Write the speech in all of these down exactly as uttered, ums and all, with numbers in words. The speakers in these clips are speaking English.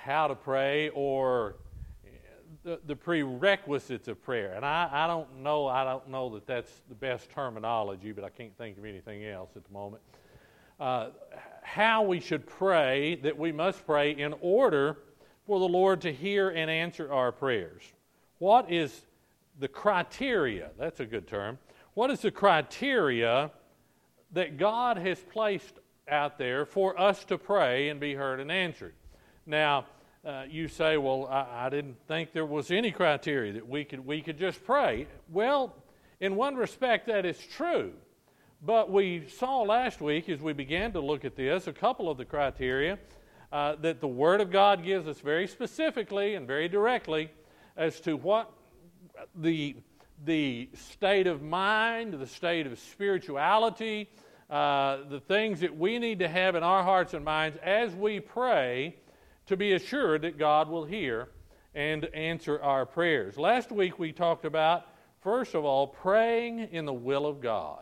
how to pray or the, the prerequisites of prayer. And I, I don't know, I don't know that that's the best terminology, but I can't think of anything else at the moment. Uh, how we should pray, that we must pray in order for the Lord to hear and answer our prayers. What is the criteria? That's a good term. What is the criteria that God has placed out there for us to pray and be heard and answered? Now, uh, you say, well, I, I didn't think there was any criteria that we could we could just pray. Well, in one respect, that is true. But we saw last week, as we began to look at this, a couple of the criteria uh, that the Word of God gives us very specifically and very directly as to what the, the state of mind, the state of spirituality, uh, the things that we need to have in our hearts and minds as we pray to be assured that God will hear and answer our prayers. Last week we talked about, first of all, praying in the will of God.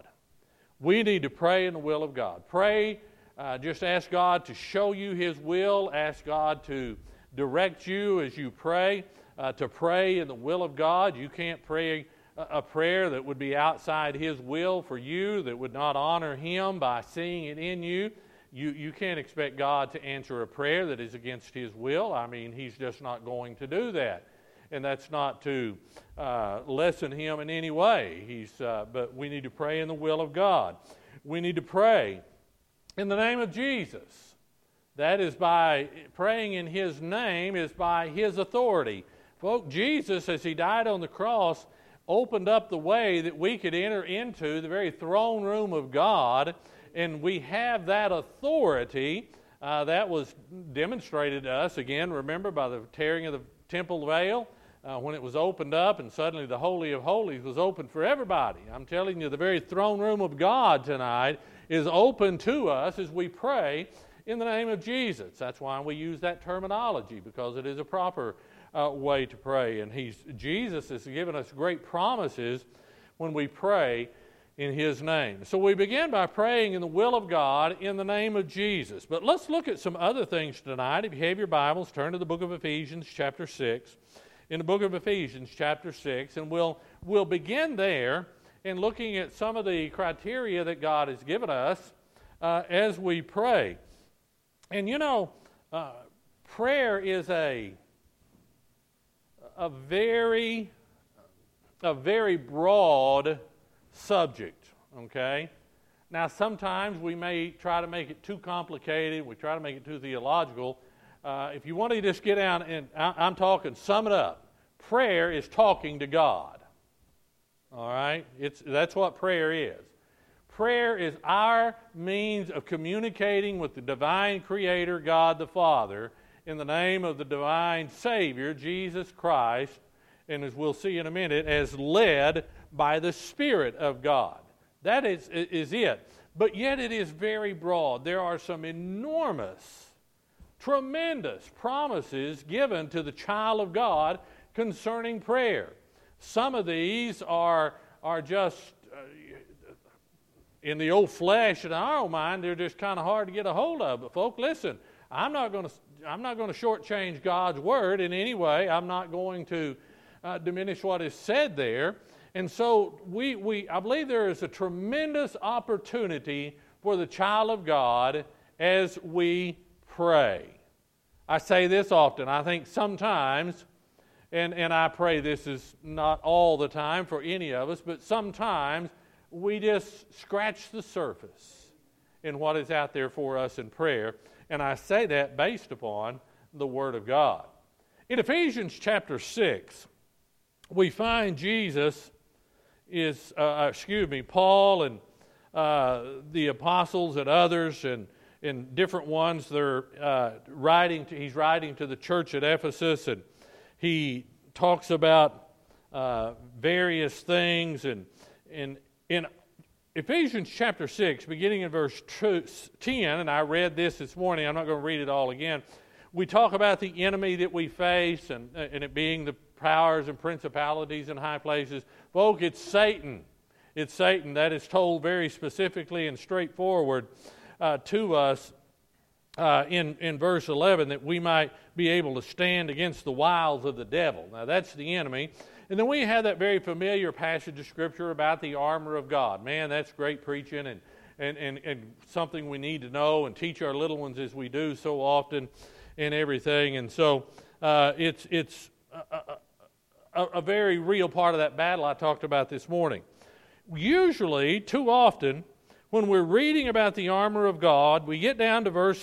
We need to pray in the will of God. Pray, uh, just ask God to show you His will. Ask God to direct you as you pray, uh, to pray in the will of God. You can't pray a, a prayer that would be outside His will for you, that would not honor Him by seeing it in you. You, you can't expect God to answer a prayer that is against His will. I mean, He's just not going to do that. And that's not to uh, lessen Him in any way. He's, uh, but we need to pray in the will of God. We need to pray in the name of Jesus. That is by praying in His name is by His authority. Folks, Jesus, as He died on the cross, opened up the way that we could enter into the very throne room of God, and we have that authority. Uh, that was demonstrated to us, again, remember, by the tearing of the temple veil. Uh, when it was opened up and suddenly the Holy of Holies was open for everybody. I'm telling you, the very throne room of God tonight is open to us as we pray in the name of Jesus. That's why we use that terminology, because it is a proper uh, way to pray. And he's, Jesus has given us great promises when we pray in His name. So we begin by praying in the will of God in the name of Jesus. But let's look at some other things tonight. If you have your Bibles, turn to the book of Ephesians chapter six. In the book of Ephesians, chapter six, and we'll, we'll begin there in looking at some of the criteria that God has given us uh, as we pray. And you know, uh, prayer is a, a, very, a very broad subject, okay? Now, sometimes we may try to make it too complicated, we try to make it too theological. Uh, if you want to just get down, and I, I'm talking, sum it up. Prayer is talking to God. All right? It's, that's what prayer is. Prayer is our means of communicating with the divine Creator, God the Father, in the name of the divine Savior, Jesus Christ, and as we'll see in a minute, as led by the Spirit of God. That is, is it. But yet it is very broad. There are some enormous tremendous promises given to the child of God concerning prayer. Some of these are, are just, uh, in the old flesh and our own mind, they're just kind of hard to get a hold of. But folks, listen, I'm not going to I'm not going to shortchange God's Word in any way. I'm not going to uh, diminish what is said there. And so we, we I believe there is a tremendous opportunity for the child of God as we pray. I say this often. I think sometimes, and, and I pray this is not all the time for any of us, but sometimes we just scratch the surface in what is out there for us in prayer. And I say that based upon the Word of God. In Ephesians chapter six, we find Jesus is, uh, excuse me, Paul and uh, the apostles and others and in different ones, they're uh, writing. To, he's writing to the church at Ephesus, and he talks about uh, various things. And, and in Ephesians chapter six, beginning in verse ten, and I read this this morning. I'm not going to read it all again. We talk about the enemy that we face, and, and it being the powers and principalities in high places. Folks, it's Satan. It's Satan. That is told very specifically and straightforward Uh, to us uh, in, in verse eleven, that we might be able to stand against the wiles of the devil. Now, that's the enemy. And then we have that very familiar passage of Scripture about the armor of God. Man, that's great preaching and, and, and, and something we need to know and teach our little ones as we do so often and everything. And so uh, it's, it's a, a, a very real part of that battle I talked about this morning. Usually, too often, when we're reading about the armor of God, we get down to verse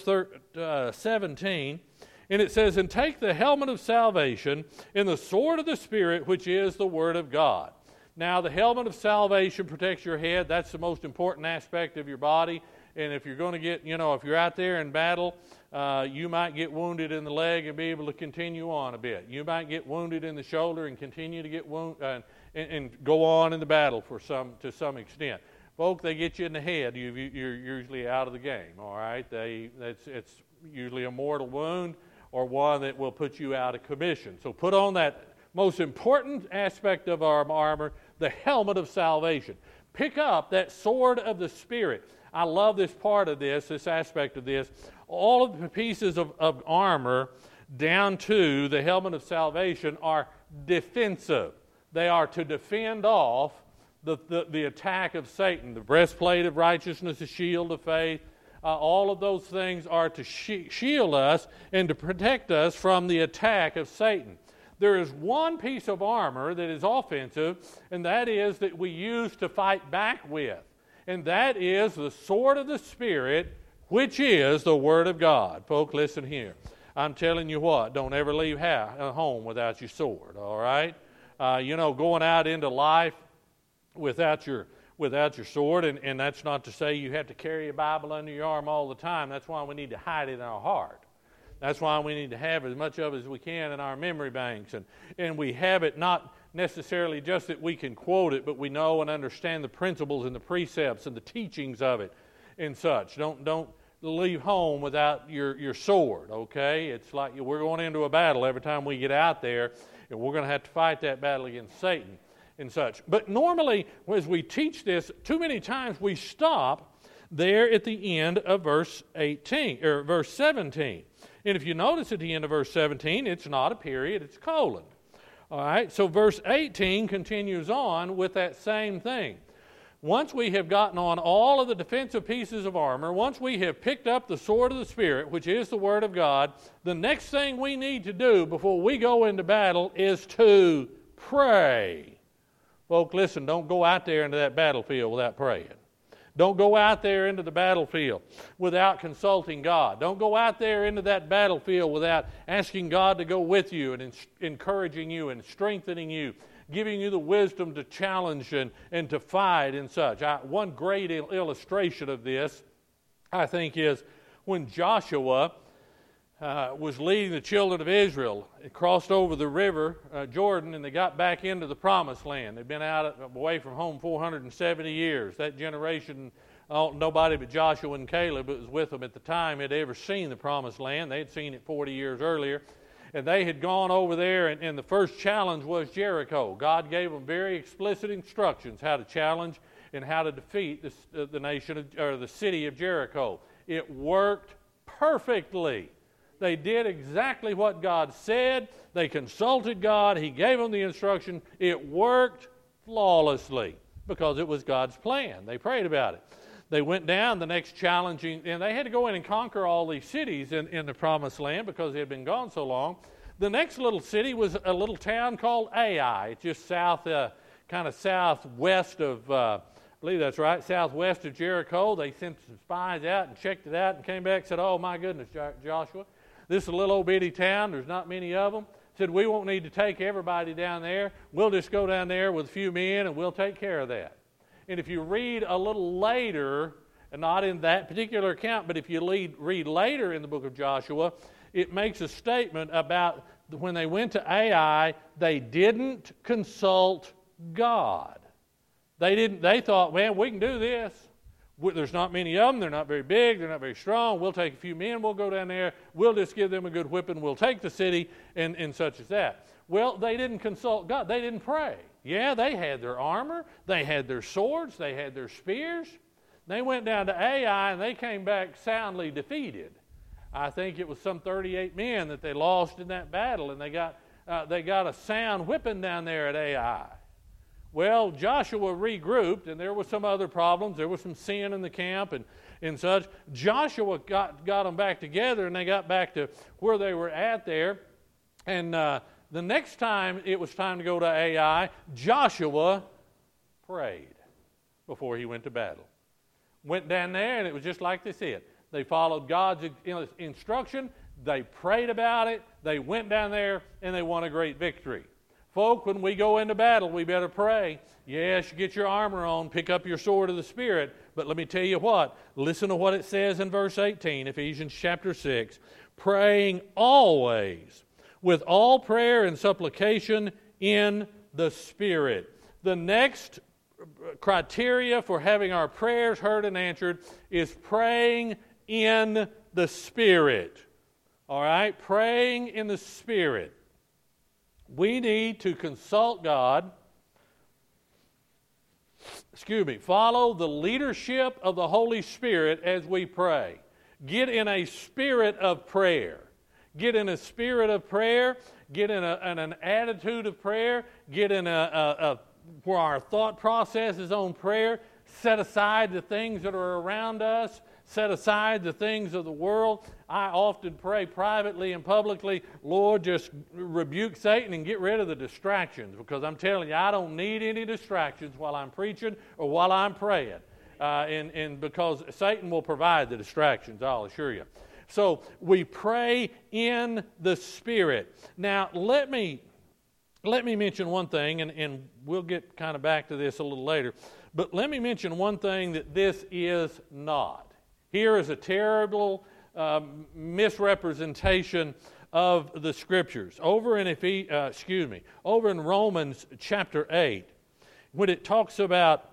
seventeen, and it says, "And take the helmet of salvation and the sword of the Spirit, which is the Word of God." Now, the helmet of salvation protects your head. That's the most important aspect of your body. And if you're going to get, you know, if you're out there in battle, uh, you might get wounded in the leg and be able to continue on a bit. You might get wounded in the shoulder and continue to get wounded uh, and, and go on in the battle for some to some extent. Folk, they get you in the head, you, you're usually out of the game. All right, they that's it's usually a mortal wound or one that will put you out of commission. So put on that most important aspect of our armor, the helmet of salvation. Pick up that sword of the Spirit. I love this part of this, this aspect of this. All of the pieces of, of armor down to the helmet of salvation are defensive. They are to defend off the, the, the attack of Satan. The breastplate of righteousness, the shield of faith, uh, all of those things are to sh- shield us and to protect us from the attack of Satan. There is one piece of armor that is offensive, and that is that we use to fight back with. And that is the sword of the Spirit, which is the Word of God. Folks, listen here. I'm telling you what, don't ever leave ha- home without your sword, all right? Uh, you know, going out into life without your without your sword, and, and that's not to say you have to carry a Bible under your arm all the time. That's why we need to hide it in our heart. That's why we need to have as much of it as we can in our memory banks. And, and we have it not necessarily just that we can quote it, but we know and understand the principles and the precepts and the teachings of it and such. Don't don't leave home without your, your sword, okay? It's like we're going into a battle every time we get out there, and we're going to have to fight that battle against Satan and such. But normally, as we teach this, too many times we stop there at the end of verse eighteen or verse seventeen. And if you notice at the end of verse seventeen, it's not a period, it's a colon. All right, so verse eighteen continues on with that same thing. Once we have gotten on all of the defensive pieces of armor, once we have picked up the sword of the Spirit, which is the Word of God, the next thing we need to do before we go into battle is to pray. Folks, listen, don't go out there into that battlefield without praying. Don't go out there into the battlefield without consulting God. Don't go out there into that battlefield without asking God to go with you and in- encouraging you and strengthening you, giving you the wisdom to challenge and, and to fight and such. I, one great il- illustration of this, I think, is when Joshua uh, was leading the children of Israel. It crossed over the river, uh, Jordan, and they got back into the promised land. They'd been out away from home four hundred seventy years. That generation, uh, nobody but Joshua and Caleb that was with them at the time had ever seen the promised land. They had seen it forty years earlier. And they had gone over there, and, and the first challenge was Jericho. God gave them very explicit instructions how to challenge and how to defeat the, uh, the nation of, or the city of Jericho. It worked perfectly. They did exactly what God said. They consulted God. He gave them the instruction. It worked flawlessly because it was God's plan. They prayed about it. They went down the next challenging, and they had to go in and conquer all these cities in, in the promised land because they had been gone so long. The next little city was a little town called Ai. It's just south, uh, kind of southwest of, uh, I believe that's right, southwest of Jericho. They sent some spies out and checked it out and came back and said, "Oh, my goodness, Joshua, this is a little old bitty town. There's not many of them." Said, "We won't need to take everybody down there. We'll just go down there with a few men and we'll take care of that." And if you read a little later, and not in that particular account, but if you lead, read later in the book of Joshua, it makes a statement about when they went to Ai, they didn't consult God. They didn't. They thought, "Man, we can do this. There's not many of them. They're not very big. They're not very strong. We'll take a few men. We'll go down there. We'll just give them a good whipping. We'll take the city," and, and such as that. Well, they didn't consult God. They didn't pray. Yeah, they had their armor. They had their swords. They had their spears. They went down to Ai, and they came back soundly defeated. I think it was some thirty-eight men that they lost in that battle, and they got uh, they got a sound whipping down there at Ai. Well, Joshua regrouped, and there were some other problems. There was some sin in the camp and, and such. Joshua got, got them back together, and they got back to where they were at there. And uh, the next time it was time to go to Ai, Joshua prayed before he went to battle. Went down there, and it was just like they said. They followed God's instruction. They prayed about it. They went down there, and they won a great victory. Folk, when we go into battle, we better pray. Yes, you get your armor on, pick up your sword of the Spirit. But let me tell you what. Listen to what it says in verse eighteen, Ephesians chapter six. Praying always with all prayer and supplication in the Spirit. The next criteria for having our prayers heard and answered is praying in the Spirit. All right? Praying in the Spirit. We need to consult God, excuse me, follow the leadership of the Holy Spirit as we pray. Get in a spirit of prayer. Get in a spirit of prayer. Get in, a, in an attitude of prayer. Get in a, a, a where our thought process is on prayer. Set aside the things that are around us. Set aside the things of the world. I often pray privately and publicly, Lord, just rebuke Satan and get rid of the distractions, because I'm telling you, I don't need any distractions while I'm preaching or while I'm praying. Uh, and, and because Satan will provide the distractions, I'll assure you. So we pray in the Spirit. Now, let me let me mention one thing, and, and we'll get kind of back to this a little later, but let me mention one thing that this is not. Here is a terrible uh, misrepresentation of the Scriptures. Over in Ephes- uh, excuse me, over in Romans chapter eight, when it talks about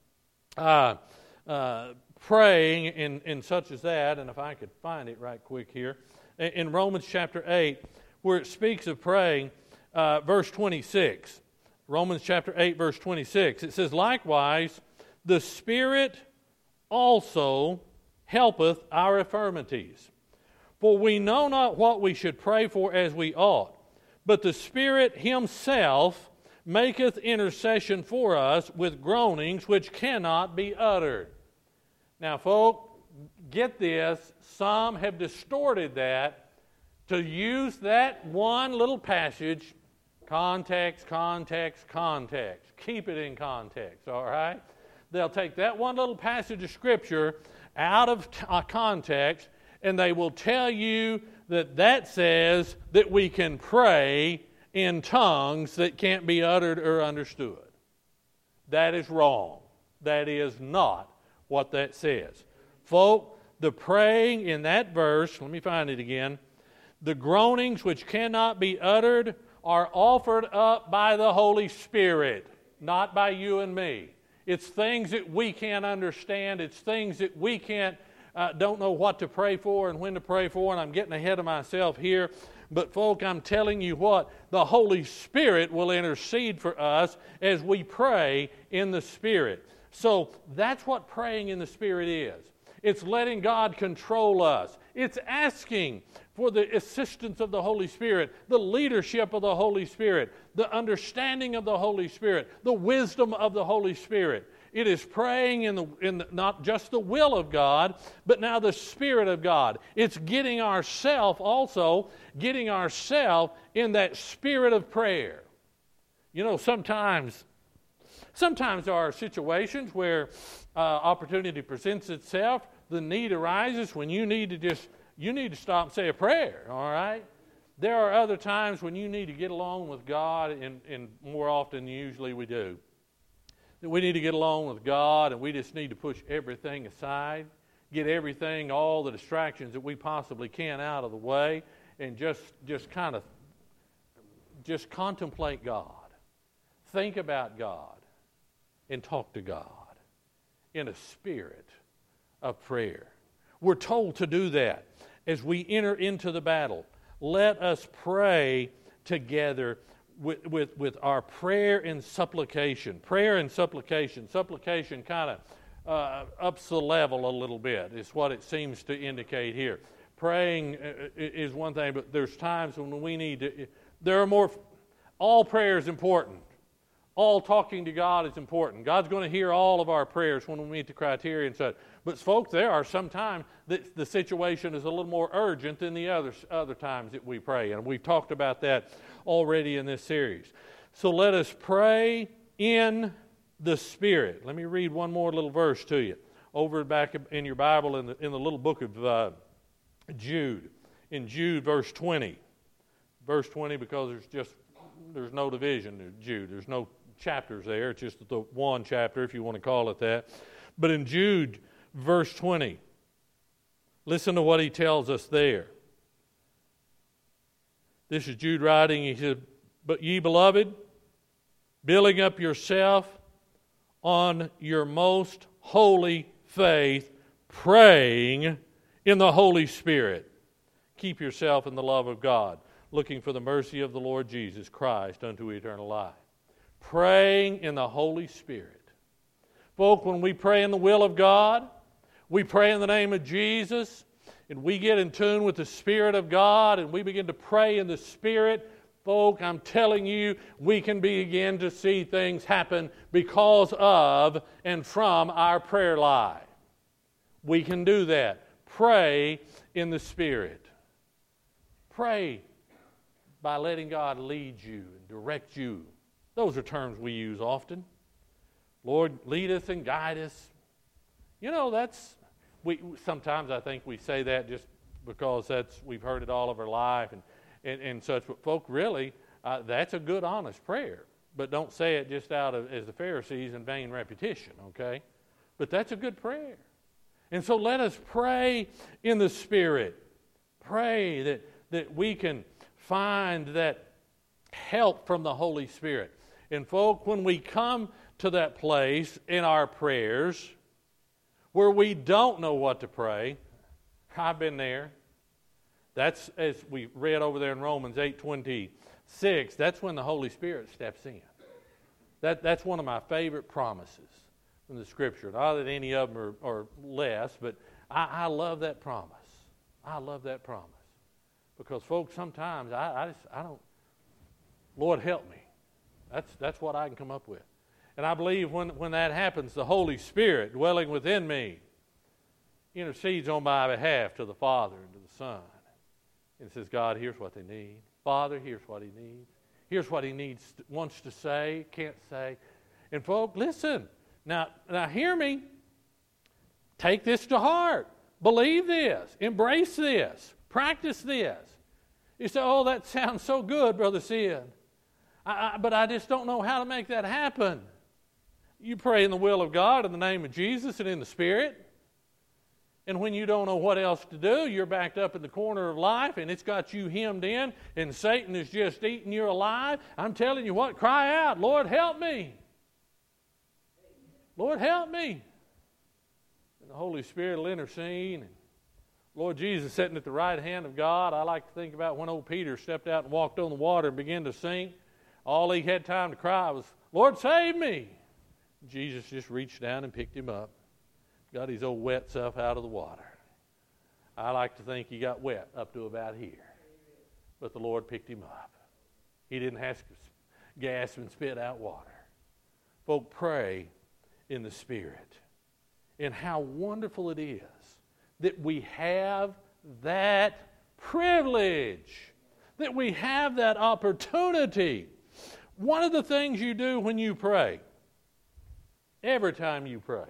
uh, uh, praying and, and such as that, and if I could find it right quick here, in Romans chapter eight, where it speaks of praying, uh, verse twenty-six, Romans chapter eight, verse twenty-six, it says, likewise, the Spirit also helpeth our infirmities. For we know not what we should pray for as we ought, but the Spirit Himself maketh intercession for us with groanings which cannot be uttered. Now, folk, get this. Some have distorted that to use that one little passage, context, context, context. Keep it in context, all right? They'll take that one little passage of Scripture out of t- uh, context, and they will tell you that that says that we can pray in tongues that can't be uttered or understood. That is wrong. That is not what that says. Folk, the praying in that verse, let me find it again, the groanings which cannot be uttered are offered up by the Holy Spirit, not by you and me. It's things that we can't understand. It's things that we can't, uh, don't know what to pray for and when to pray for, and I'm getting ahead of myself here. But folk, I'm telling you what, the Holy Spirit will intercede for us as we pray in the Spirit. So that's what praying in the Spirit is. It's letting God control us. It's asking for the assistance of the Holy Spirit, the leadership of the Holy Spirit, the understanding of the Holy Spirit, the wisdom of the Holy Spirit. It is praying in the in the, not just the will of God, but now the Spirit of God. It's getting ourself also, getting ourself in that spirit of prayer. You know, sometimes, sometimes there are situations where uh, opportunity presents itself. The need arises when you need to just You need to stop and say a prayer, all right? There are other times when you need to get along with God, and, and more often than usually we do. That we need to get along with God, and we just need to push everything aside, get everything, all the distractions that we possibly can out of the way, and just, just kind of just contemplate God. Think about God, and talk to God in a spirit of prayer. We're told to do that as we enter into the battle. Let us pray together with, with, with our prayer and supplication. Prayer and supplication. Supplication kind of uh, ups the level a little bit is what it seems to indicate here. praying is one thing, but there's times when we need to, there are more, all prayer is important. All talking to God is important. God's going to hear all of our prayers when we meet the criteria and such. But folks, there are some times that the situation is a little more urgent than the other, other times that we pray. And we've talked about that already in this series. So let us pray in the Spirit. Let me read one more little verse to you. Over back in your Bible in the, in the little book of uh, Jude. In Jude verse twenty. Verse twenty, because there's just, there's no division in Jude. There's no chapters there. It's just the one chapter, if you want to call it that. But in Jude, verse twenty, listen to what he tells us there. This is Jude writing. He said, "But ye beloved, building up yourself on your most holy faith, praying in the Holy Spirit. Keep yourself in the love of God, looking for the mercy of the Lord Jesus Christ unto eternal life." Praying in the Holy Spirit. Folk, when we pray in the will of God, we pray in the name of Jesus, and we get in tune with the Spirit of God, and we begin to pray in the Spirit, folk, I'm telling you, we can begin to see things happen because of and from our prayer life. We can do that. Pray in the Spirit. Pray by letting God lead you and direct you. Those are terms we use often. Lord, lead us and guide us. You know, that's, we sometimes I think we say that just because that's we've heard it all of our life and, and, and such. But folk, really, uh, that's a good, honest prayer. But don't say it just out of, as the Pharisees, in vain repetition, okay? But that's a good prayer. And so let us pray in the Spirit. Pray that, that we can find that help from the Holy Spirit. And folk, when we come to that place in our prayers where we don't know what to pray, I've been there. That's, as we read over there in Romans eight twenty-six, that's when the Holy Spirit steps in. That, that's one of my favorite promises from the Scripture. Not that any of them are, are less, but I, I love that promise. I love that promise. Because, folks, sometimes I, I just, I don't, Lord, help me. That's, that's what I can come up with. And I believe when, when that happens, the Holy Spirit dwelling within me intercedes on my behalf to the Father and to the Son. And says, God, here's what they need. Father, here's what he needs. Here's what he needs, wants to say, can't say. And folks, listen. Now, now hear me. Take this to heart. Believe this. Embrace this. Practice this. You say, oh, that sounds so good, Brother Sid. I, I, but I just don't know how to make that happen. You pray in the will of God in the name of Jesus and in the Spirit. And when you don't know what else to do, you're backed up in the corner of life and it's got you hemmed in and Satan is just eating you alive. I'm telling you what, cry out, Lord, help me. Lord, help me. And the Holy Spirit will intercede. And Lord Jesus sitting at the right hand of God. I like to think about when old Peter stepped out and walked on the water and began to sink. All he had time to cry was, Lord, save me. Jesus just reached down and picked him up. Got his old wet stuff out of the water. I like to think he got wet up to about here. But the Lord picked him up. He didn't have to gasp and spit out water. Folk, pray in the Spirit. And how wonderful it is that we have that privilege, that we have that opportunity. One of the things you do when you pray, every time you pray,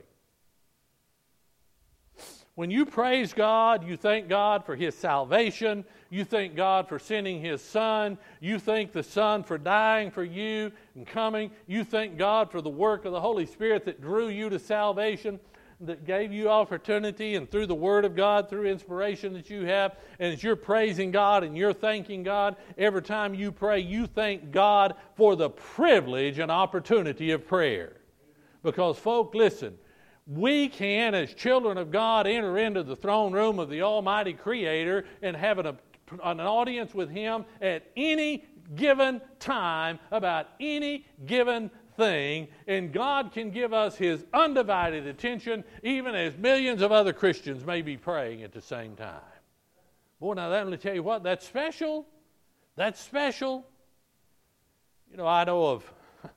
when you praise God, you thank God for His salvation. You thank God for sending His Son. You thank the Son for dying for you and coming. You thank God for the work of the Holy Spirit that drew you to salvation, that gave you opportunity, and through the Word of God, through inspiration that you have. And as you're praising God and you're thanking God, every time you pray, you thank God for the privilege and opportunity of prayer. Because, folk, listen, we can, as children of God, enter into the throne room of the Almighty Creator and have an, an audience with Him at any given time about any given thing, and God can give us His undivided attention even as millions of other Christians may be praying at the same time. Boy, now let me tell you what, that's special. That's special. You know, I know of,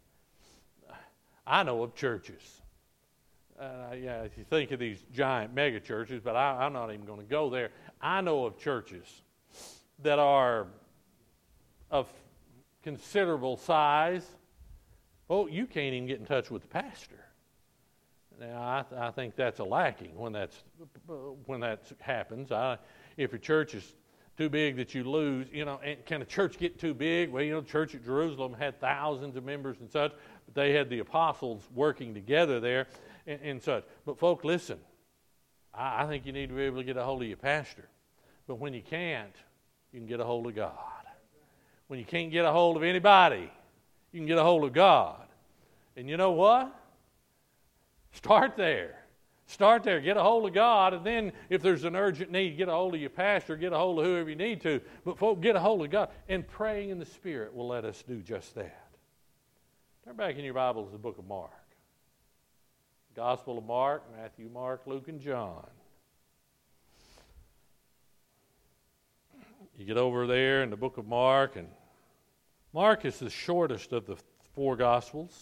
I know of churches. Uh, yeah, if you think of these giant mega churches, but I, I'm not even going to go there. I know of churches that are of considerable size. Oh, you can't even get in touch with the pastor. Now, I, th- I think that's a lacking when that's when that happens. I, if your church is too big that you lose, you know, and can a church get too big? Well, you know, the church at Jerusalem had thousands of members and such, but they had the apostles working together there and, and such. But folk, listen, I, I think you need to be able to get a hold of your pastor. But when you can't, you can get a hold of God. When you can't get a hold of anybody, you can get a hold of God. And you know what? Start there. Start there. Get a hold of God, and then if there's an urgent need, get a hold of your pastor, get a hold of whoever you need to. But folks, get a hold of God. And praying in the Spirit will let us do just that. Turn back in your Bible to the book of Mark. Gospel of Mark, Matthew, Mark, Luke, and John. You get over there in the book of Mark, and Mark is the shortest of the four Gospels.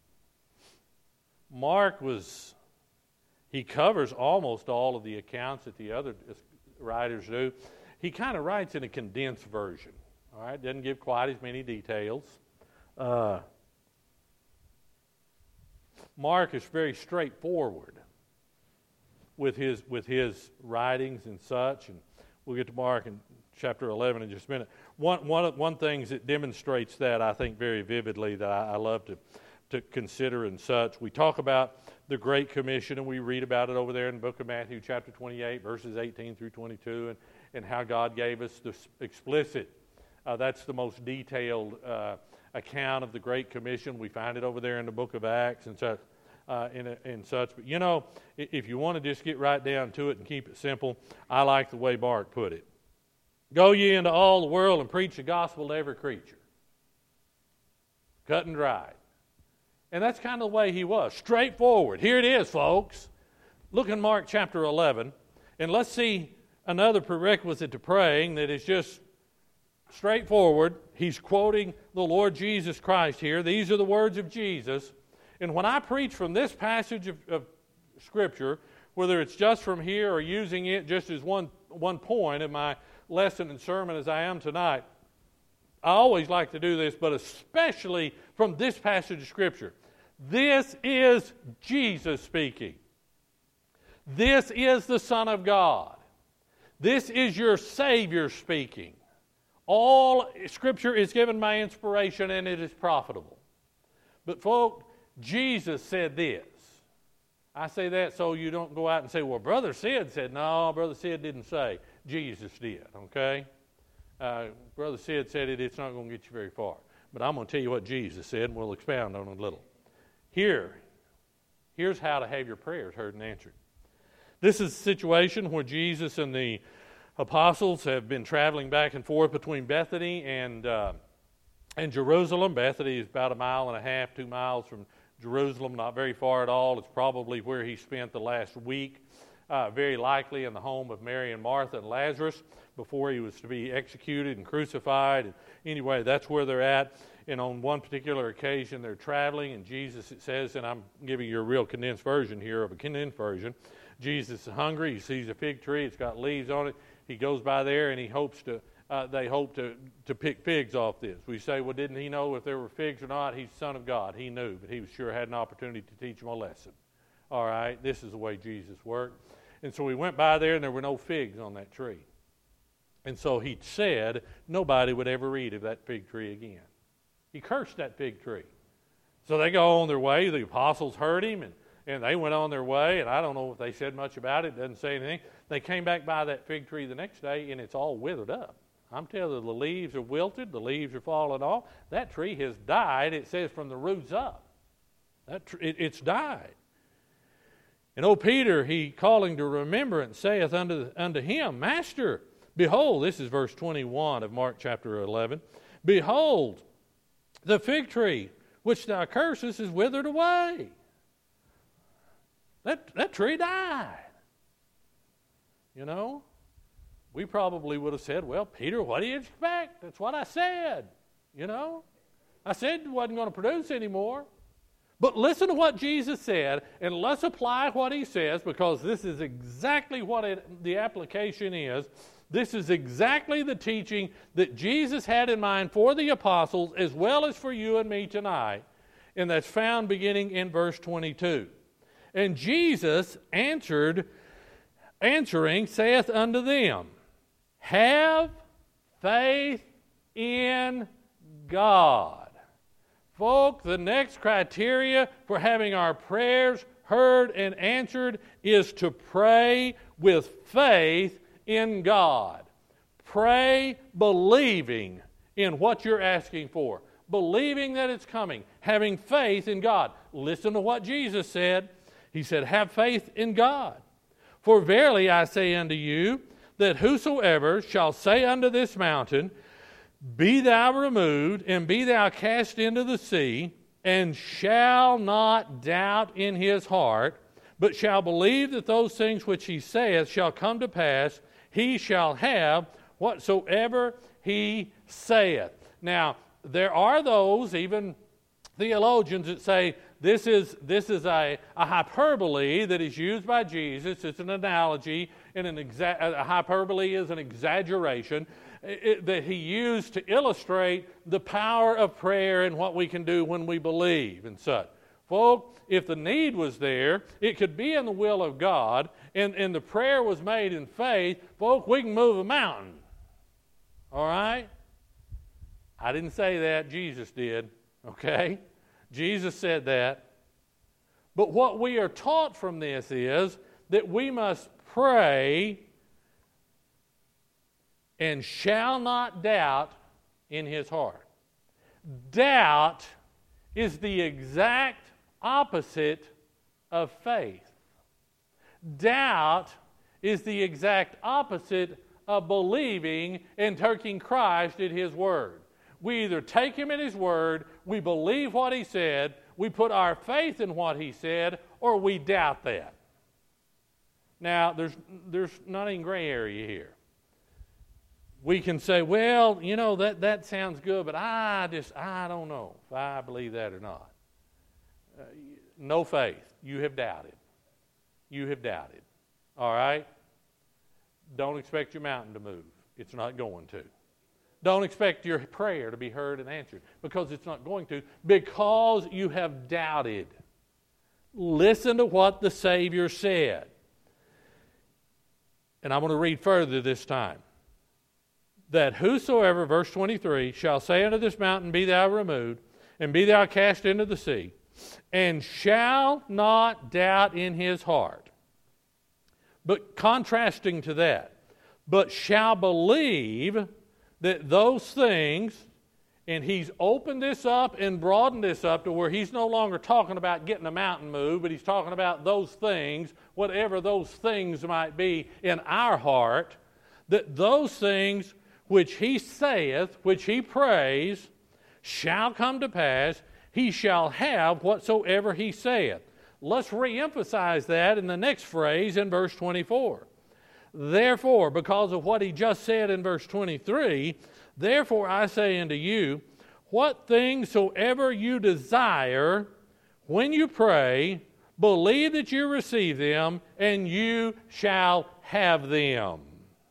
Mark was, he covers almost all of the accounts that the other writers do. He kind of writes in a condensed version, all right? Doesn't give quite as many details. Uh, Mark is very straightforward with his with his writings and such, and we'll get to Mark in chapter eleven in just a minute. One one one thing that demonstrates that, I think, very vividly that I, I love to. to consider and such. We talk about the Great Commission, and we read about it over there in the book of Matthew, chapter twenty-eight, verses eighteen through twenty-two, and, and how God gave us the explicit, uh, that's the most detailed uh, account of the Great Commission. We find it over there in the book of Acts and such. Uh, and, and such. But, you know, if you want to just get right down to it and keep it simple, I like the way Mark put it. Go ye into all the world and preach the gospel to every creature. Cut and dried. And that's kind of the way he was. Straightforward. Here it is, folks. Look in Mark chapter eleven, and let's see another prerequisite to praying that is just straightforward. He's quoting the Lord Jesus Christ here. These are the words of Jesus. And when I preach from this passage of, of Scripture, whether it's just from here or using it just as one, one point in my lesson and sermon as I am tonight, I always like to do this, but especially from this passage of Scripture. This is Jesus speaking. This is the Son of God. This is your Savior speaking. All Scripture is given by inspiration and it is profitable. But folks, Jesus said this. I say that so you don't go out and say, well, Brother Sid said. No, Brother Sid didn't say. Jesus did, okay? Uh, Brother Sid said it, it's not going to get you very far. But I'm going to tell you what Jesus said, and we'll expound on it a little. Here, here's how to have your prayers heard and answered. This is a situation where Jesus and the apostles have been traveling back and forth between Bethany and, uh, and Jerusalem. Bethany is about a mile and a half, two miles from Jerusalem, not very far at all. It's probably where he spent the last week, uh, very likely in the home of Mary and Martha and Lazarus before he was to be executed and crucified. And anyway, that's where they're at. And on one particular occasion, they're traveling, and Jesus, it says, and I'm giving you a real condensed version here of a condensed version. Jesus is hungry. He sees a fig tree. It's got leaves on it. He goes by there, and he hopes to. Uh, they hope to, to pick figs off this. We say, well, didn't he know if there were figs or not? He's the Son of God. He knew, but he sure had an opportunity to teach them a lesson. All right, this is the way Jesus worked. And so we went by there, and there were no figs on that tree. And so he said nobody would ever eat of that fig tree again. He cursed that fig tree. So they go on their way. The apostles heard him, and, and they went on their way. And I don't know if they said much about it. It doesn't say anything. They came back by that fig tree the next day, and it's all withered up. I'm telling you, the leaves are wilted. The leaves are falling off. That tree has died, it says, from the roots up. That tr- it, it's died. And old Peter, he calling to remembrance, saith unto, unto him, Master, behold, this is verse twenty-one of Mark chapter eleven, behold, the fig tree which thou cursest is withered away. That, that tree died. You know? we probably would have said, well, Peter, what do you expect? That's what I said, you know. I said it wasn't going to produce anymore. But listen to what Jesus said, and let's apply what he says, because this is exactly what it, the application is. This is exactly the teaching that Jesus had in mind for the apostles as well as for you and me tonight. And that's found beginning in verse twenty-two. And Jesus answered, answering, saith unto them, have faith in God. Folks, the next criteria for having our prayers heard and answered is to pray with faith in God. Pray believing in what you're asking for, believing that it's coming, having faith in God. Listen to what Jesus said. He said, have faith in God. For verily I say unto you, that whosoever shall say unto this mountain, be thou removed, and be thou cast into the sea, and shall not doubt in his heart, but shall believe that those things which he saith shall come to pass, he shall have whatsoever he saith. Now, there are those, even theologians, that say this is this is a, a hyperbole that is used by Jesus. It's an analogy, and an exa- a hyperbole is an exaggeration it, that he used to illustrate the power of prayer and what we can do when we believe and such. Folks, if the need was there, it could be in the will of God, and, and the prayer was made in faith, folks, we can move a mountain. All right? I didn't say that. Jesus did. Okay? Jesus said that. But what we are taught from this is that we must pray and shall not doubt in his heart. Doubt is the exact opposite of faith. Doubt is the exact opposite of believing and taking Christ at his word. We either take him at his word, we believe what he said, we put our faith in what he said, or we doubt that. Now, there's, there's not any gray area here. We can say, well, you know, that, that sounds good, but I just, I don't know if I believe that or not. Uh, no faith. You have doubted. You have doubted. All right? Don't expect your mountain to move. It's not going to. Don't expect your prayer to be heard and answered, because it's not going to, because you have doubted. Listen to what the Savior said. And I'm going to read further this time. That whosoever, verse twenty-three, shall say unto this mountain, be thou removed, and be thou cast into the sea, and shall not doubt in his heart. But contrasting to that, but shall believe that those things, and he's opened this up and broadened this up to where he's no longer talking about getting a mountain moved, but he's talking about those things, whatever those things might be in our heart, that those things which he saith, which he prays, shall come to pass, he shall have whatsoever he saith. Let's reemphasize that in the next phrase in verse twenty-four. Therefore, because of what he just said in verse twenty-three, therefore I say unto you, what things soever you desire, when you pray, believe that you receive them, and you shall have them.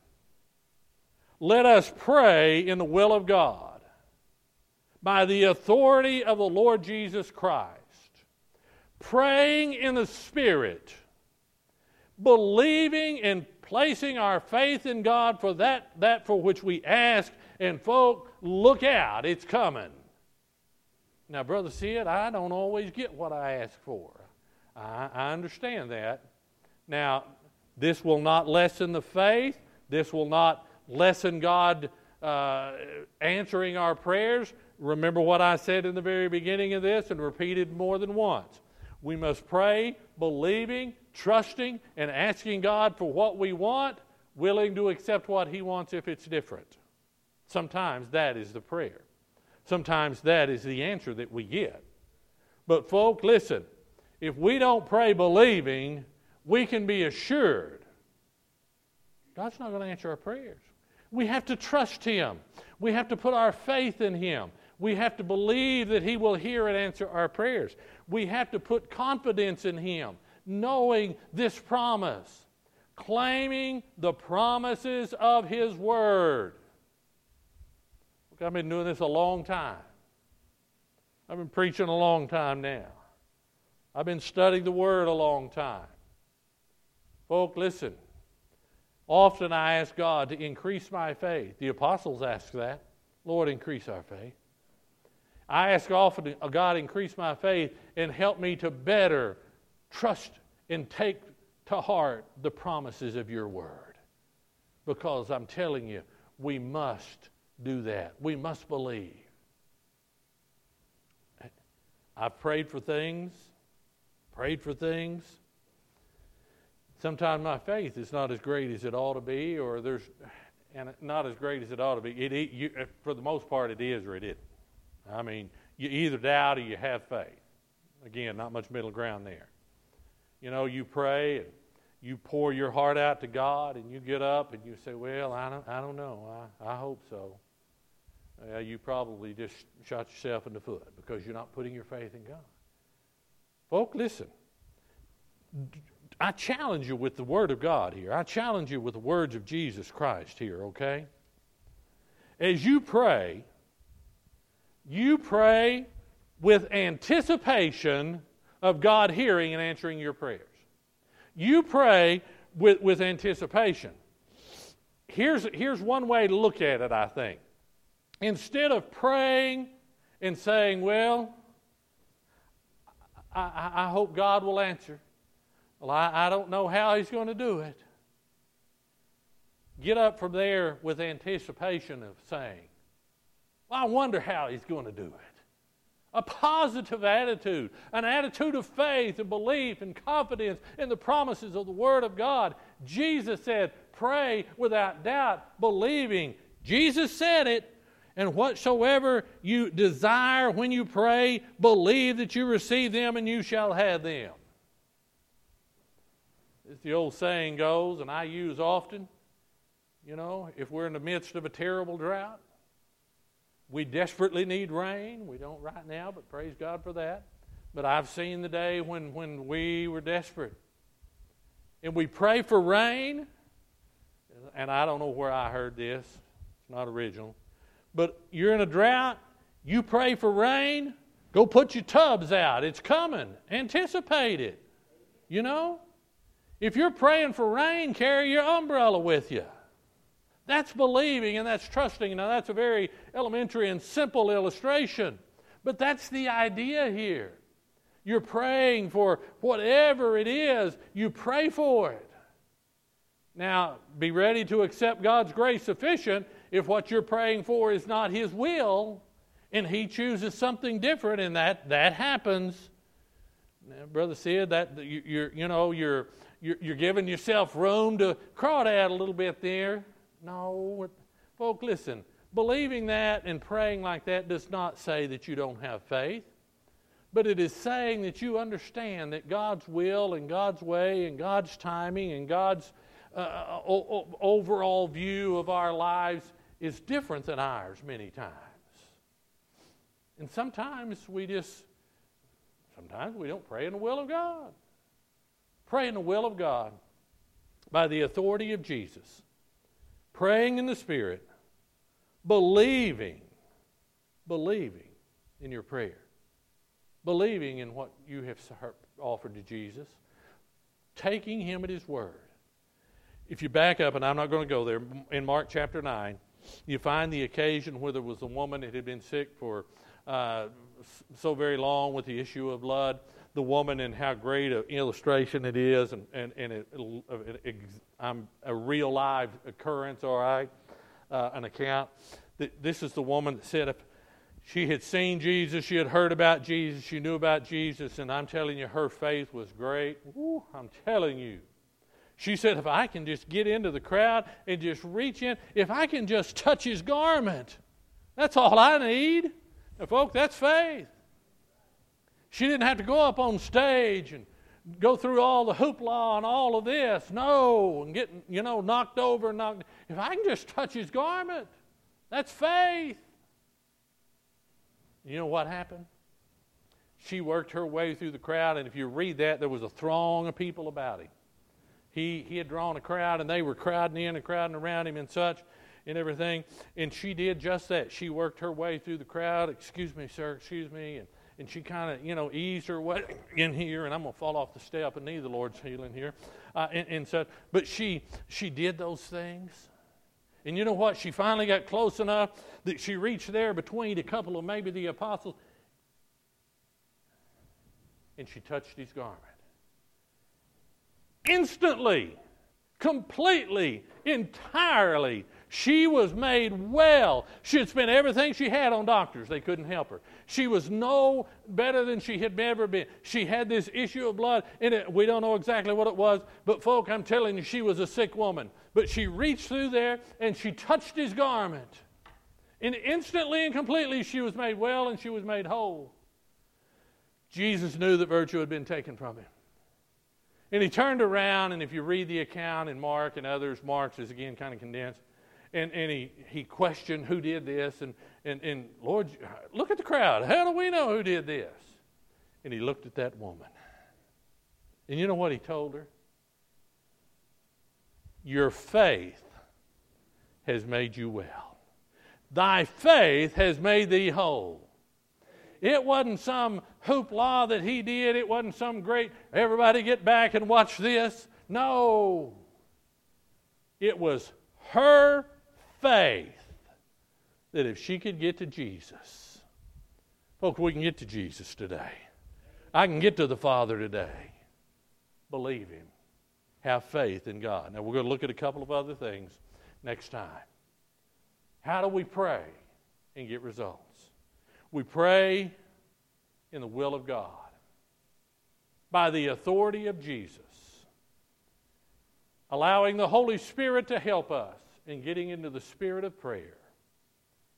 Let us pray in the will of God by the authority of the Lord Jesus Christ, praying in the Spirit, believing and placing our faith in God for that, that for which we ask, and folk, look out, it's coming. Now, Brother Sid, I don't always get what I ask for. I, I understand that. Now, this will not lessen the faith. This will not lessen God uh, answering our prayers. Remember what I said in the very beginning of this and repeated more than once. We must pray, believing, trusting, and asking God for what we want, willing to accept what he wants if it's different. Sometimes that is the prayer. Sometimes that is the answer that we get. But folk, listen, if we don't pray believing, we can be assured. God's not going to answer our prayers. We have to trust Him. We have to put our faith in Him. We have to believe that He will hear and answer our prayers. We have to put confidence in Him, knowing this promise, claiming the promises of His Word. Look, I've been doing this a long time. I've been preaching a long time now. I've been studying the Word a long time. Folk, listen. Often I ask God to increase my faith. The apostles ask that. Lord, increase our faith. I ask often, God, increase my faith and help me to better trust and take to heart the promises of your word. Because I'm telling you, we must do that. We must believe. I've prayed for things, prayed for things. Sometimes my faith is not as great as it ought to be, or there's, and not as great as it ought to be. It, it you, for the most part, it is or it isn't. I mean, you either doubt or you have faith. Again, not much middle ground there. You know, you pray and you pour your heart out to God, and you get up and you say, "Well, I don't, I don't know. I, I hope so." Well, you probably just shot yourself in the foot because you're not putting your faith in God. Folk, listen. I challenge you with the Word of God here. I challenge you with the words of Jesus Christ here, okay? As you pray, you pray with anticipation of God hearing and answering your prayers. You pray with, with anticipation. Here's, here's one way to look at it, I think. Instead of praying and saying, well, I, I, I hope God will answer. Well, I, I don't know how He's going to do it. Get up from there with anticipation of saying, well, I wonder how He's going to do it. A positive attitude, an attitude of faith and belief and confidence in the promises of the Word of God. Jesus said, pray without doubt, believing. Jesus said it. And whatsoever you desire when you pray, believe that you receive them and you shall have them. As the old saying goes, and I use often, you know, if we're in the midst of a terrible drought, we desperately need rain. We don't right now, but praise God for that. But I've seen the day when, when we were desperate. And we pray for rain. And I don't know where I heard this. It's not original. But you're in a drought. You pray for rain. Go put your tubs out. It's coming. Anticipate it. You know? If you're praying for rain, carry your umbrella with you. That's believing and that's trusting. Now, that's a very elementary and simple illustration. But that's the idea here. You're praying for whatever it is, you pray for it. Now, be ready to accept God's grace sufficient if what you're praying for is not His will and He chooses something different, and that, that happens. Now, Brother Sid, that you, you're, you know, you're, you're, you're giving yourself room to crawdad a little bit there. No, folk, listen, believing that and praying like that does not say that you don't have faith, but it is saying that you understand that God's will and God's way and God's timing and God's uh, o- o- overall view of our lives is different than ours many times. And sometimes we just, sometimes we don't pray in the will of God. Pray in the will of God by the authority of Jesus. Praying in the Spirit, believing, believing in your prayer, believing in what you have offered to Jesus, taking Him at His word. If you back up, and I'm not going to go there, in Mark chapter nine, you find the occasion where there was a woman that had been sick for uh, so very long with the issue of blood. The woman, and how great an illustration it is, and, and, and it, it, it, I'm a real live occurrence, all right, uh, an account. This is the woman that said if she had seen Jesus, she had heard about Jesus, she knew about Jesus, and I'm telling you, her faith was great. Woo, I'm telling you. She said, if I can just get into the crowd and just reach in, if I can just touch His garment, that's all I need. And folks, that's faith. She didn't have to go up on stage and go through all the hoopla and all of this. No, and getting, you know, knocked over and knocked. If I can just touch his garment, that's faith. You know what happened? She worked her way through the crowd, and if you read that, there was a throng of people about him. He, he had drawn a crowd, and they were crowding in and crowding around him and such and everything. And she did just that. She worked her way through the crowd. Excuse me, sir, excuse me. And, and she kind of, you know, eased her way in here. And I'm going to fall off the step and need the Lord's healing here. Uh, and, and such. But she, she did those things. And you know what? She finally got close enough that she reached there between a couple of maybe the apostles. And she touched his garment. Instantly, completely, entirely, she was made well. She had spent everything she had on doctors. They couldn't help her. She was no better than she had ever been. She had this issue of blood, and it, we don't know exactly what it was, but folk, I'm telling you, she was a sick woman. But she reached through there, and she touched his garment. And instantly and completely, she was made well, and she was made whole. Jesus knew that virtue had been taken from him. And he turned around, and if you read the account in Mark and others, Mark's is again kind of condensed, and, and he, he questioned who did this, and, and, and Lord, look at the crowd. How do we know who did this? And he looked at that woman. And you know what he told her? Your faith has made you well. Thy faith has made thee whole. It wasn't some hoopla that he did. It wasn't some great, everybody get back and watch this. No. It was her faith that if she could get to Jesus. Folks, we can get to Jesus today. I can get to the Father today. Believe him. Have faith in God. Now we're going to look at a couple of other things next time. How do we pray and get results? We pray in the will of God by the authority of Jesus, allowing the Holy Spirit to help us in getting into the spirit of prayer